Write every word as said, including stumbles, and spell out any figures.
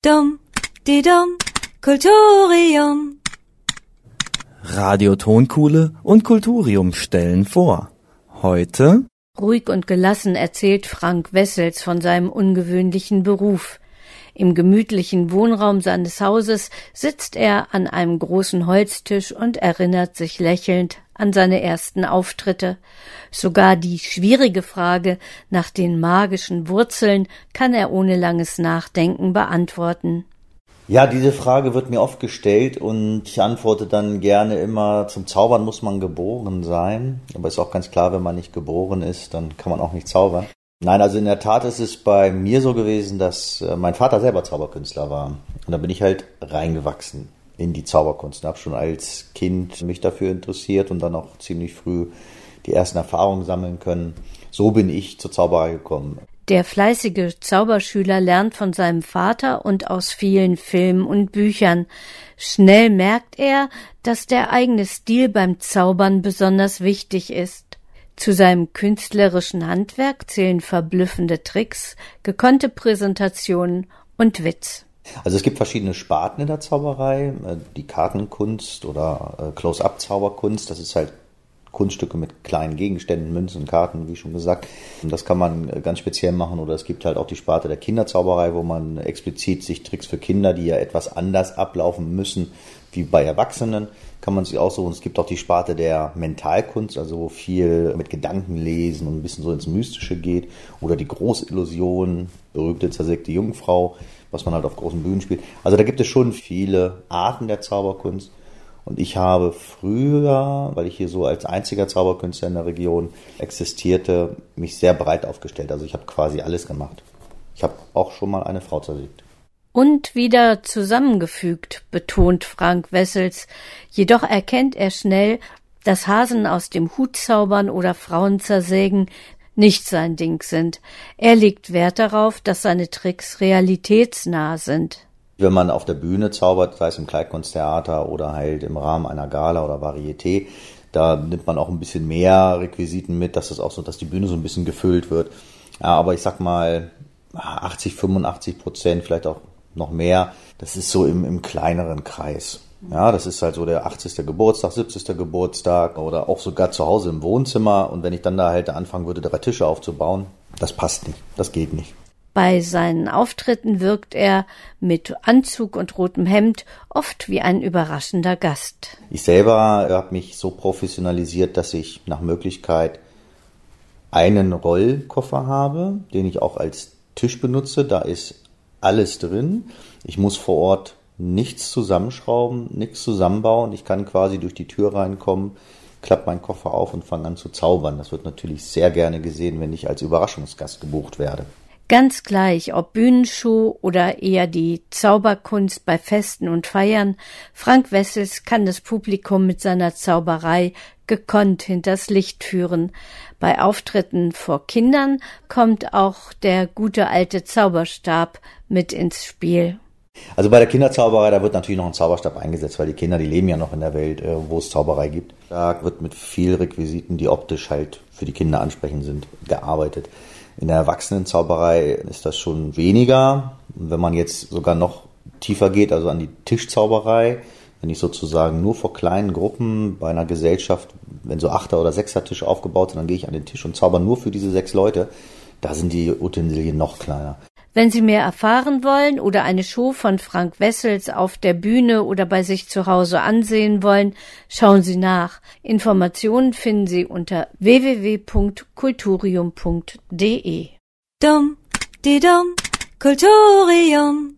Dum, di dum, Kulturium. Radio Tonkuhle und Kulturium stellen vor. Heute ruhig und gelassen erzählt Frank Wessels von seinem ungewöhnlichen Beruf. Im gemütlichen Wohnraum seines Hauses sitzt er an einem großen Holztisch und erinnert sich lächelnd an seine ersten Auftritte. Sogar die schwierige Frage nach den magischen Wurzeln kann er ohne langes Nachdenken beantworten. Ja, diese Frage wird mir oft gestellt und ich antworte dann gerne immer, zum Zaubern muss man geboren sein. Aber ist auch ganz klar, wenn man nicht geboren ist, dann kann man auch nicht zaubern. Nein, also in der Tat ist es bei mir so gewesen, dass mein Vater selber Zauberkünstler war. Und da bin ich halt reingewachsen in die Zauberkunst. Ich habe schon als Kind mich dafür interessiert und dann auch ziemlich früh die ersten Erfahrungen sammeln können. So bin ich zur Zauberei gekommen. Der fleißige Zauberschüler lernt von seinem Vater und aus vielen Filmen und Büchern. Schnell merkt er, dass der eigene Stil beim Zaubern besonders wichtig ist. Zu seinem künstlerischen Handwerk zählen verblüffende Tricks, gekonnte Präsentationen und Witz. Also es gibt verschiedene Sparten in der Zauberei, die Kartenkunst oder Close-Up-Zauberkunst, das ist halt Kunststücke mit kleinen Gegenständen, Münzen, Karten, wie schon gesagt. Und das kann man ganz speziell machen oder es gibt halt auch die Sparte der Kinderzauberei, wo man explizit sich Tricks für Kinder, die ja etwas anders ablaufen müssen, wie bei Erwachsenen, kann man sich aussuchen. Es gibt auch die Sparte der Mentalkunst, also wo viel mit Gedankenlesen und ein bisschen so ins Mystische geht. Oder die Großillusion, berühmte zersägte Jungfrau, was man halt auf großen Bühnen spielt. Also da gibt es schon viele Arten der Zauberkunst. Und ich habe früher, weil ich hier so als einziger Zauberkünstler in der Region existierte, mich sehr breit aufgestellt. Also ich habe quasi alles gemacht. Ich habe auch schon mal eine Frau zersägt. Und wieder zusammengefügt, betont Frank Wessels. Jedoch erkennt er schnell, dass Hasen aus dem Hut zaubern oder Frauen zersägen nicht sein Ding sind. Er legt Wert darauf, dass seine Tricks realitätsnah sind. Wenn man auf der Bühne zaubert, sei es im Kleinkunsttheater oder halt im Rahmen einer Gala oder Varieté, da nimmt man auch ein bisschen mehr Requisiten mit, dass das auch so, dass die Bühne so ein bisschen gefüllt wird. Ja, aber ich sag mal achtzig, fünfundachtzig Prozent, vielleicht auch noch mehr, das ist so im, im kleineren Kreis. Ja, das ist halt so der achtzigste Geburtstag, siebzigste Geburtstag oder auch sogar zu Hause im Wohnzimmer. Und wenn ich dann da halt anfangen würde, drei Tische aufzubauen, das passt nicht, das geht nicht. Bei seinen Auftritten wirkt er mit Anzug und rotem Hemd oft wie ein überraschender Gast. Ich selber habe mich so professionalisiert, dass ich nach Möglichkeit einen Rollkoffer habe, den ich auch als Tisch benutze. Da ist alles drin. Ich muss vor Ort nichts zusammenschrauben, nichts zusammenbauen. Ich kann quasi durch die Tür reinkommen, klappe meinen Koffer auf und fange an zu zaubern. Das wird natürlich sehr gerne gesehen, wenn ich als Überraschungsgast gebucht werde. Ganz gleich, ob Bühnenshow oder eher die Zauberkunst bei Festen und Feiern, Frank Wessels kann das Publikum mit seiner Zauberei gekonnt hinters Licht führen. Bei Auftritten vor Kindern kommt auch der gute alte Zauberstab mit ins Spiel. Also bei der Kinderzauberei, da wird natürlich noch ein Zauberstab eingesetzt, weil die Kinder, die leben ja noch in der Welt, wo es Zauberei gibt. Da wird mit viel Requisiten, die optisch halt für die Kinder ansprechend sind, gearbeitet. In der Erwachsenenzauberei ist das schon weniger. Und wenn man jetzt sogar noch tiefer geht, also an die Tischzauberei, wenn ich sozusagen nur vor kleinen Gruppen bei einer Gesellschaft, wenn so Achter- oder Sechser-Tisch aufgebaut sind, dann gehe ich an den Tisch und zauber nur für diese sechs Leute. Da sind die Utensilien noch kleiner. Wenn Sie mehr erfahren wollen oder eine Show von Frank Wessels auf der Bühne oder bei sich zu Hause ansehen wollen, schauen Sie nach. Informationen finden Sie unter w w w punkt kulturium punkt d e. Dum, di dum, Kulturium.